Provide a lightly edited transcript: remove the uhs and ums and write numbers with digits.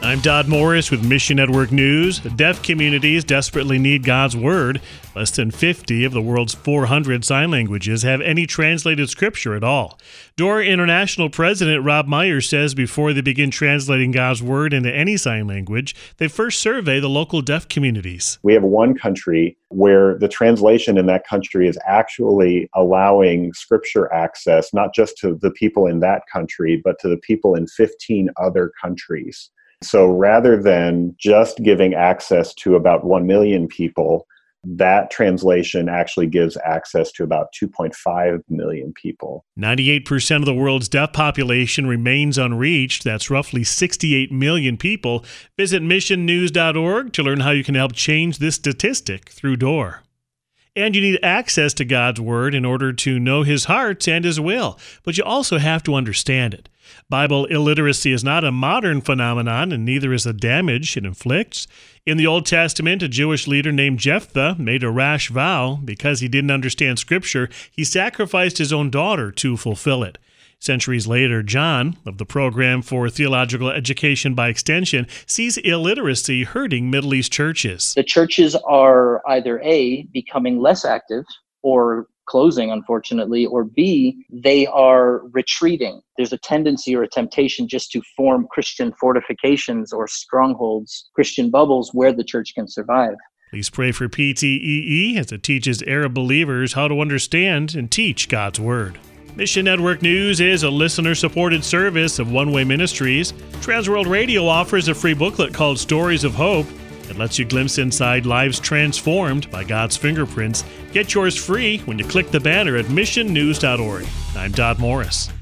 I'm Dodd Morris with Mission Network News. Deaf communities desperately need God's Word. Less than 50 of the world's 400 sign languages have any translated scripture at all. Door International President Rob Myers says before they begin translating God's Word into any sign language, they first survey the local deaf communities. We have one country where the translation in that country is actually allowing scripture access, not just to the people in that country, but to the people in 15 other countries. So rather than just giving access to about 1 million people, that translation actually gives access to about 2.5 million people. 98% of the world's deaf population remains unreached. That's roughly 68 million people. Visit missionnews.org to learn how you can help change this statistic through Door. And you need access to God's Word in order to know His heart and His will, but you also have to understand it. Bible illiteracy is not a modern phenomenon, and neither is the damage it inflicts. In the Old Testament, a Jewish leader named Jephthah made a rash vow. Because he didn't understand Scripture, he sacrificed his own daughter to fulfill it. Centuries later, John, of the Program for Theological Education by Extension, sees illiteracy hurting Middle East churches. The churches are either A, becoming less active, or closing, unfortunately, or B, they are retreating. There's a tendency or a temptation just to form Christian fortifications or strongholds, Christian bubbles where the church can survive. Please pray for PTEE as it teaches Arab believers how to understand and teach God's Word. Mission Network News is a listener-supported service of One Way Ministries. Transworld Radio offers a free booklet called Stories of Hope. It lets you glimpse inside lives transformed by God's fingerprints. Get yours free when you click the banner at missionnews.org. I'm Dodd Morris.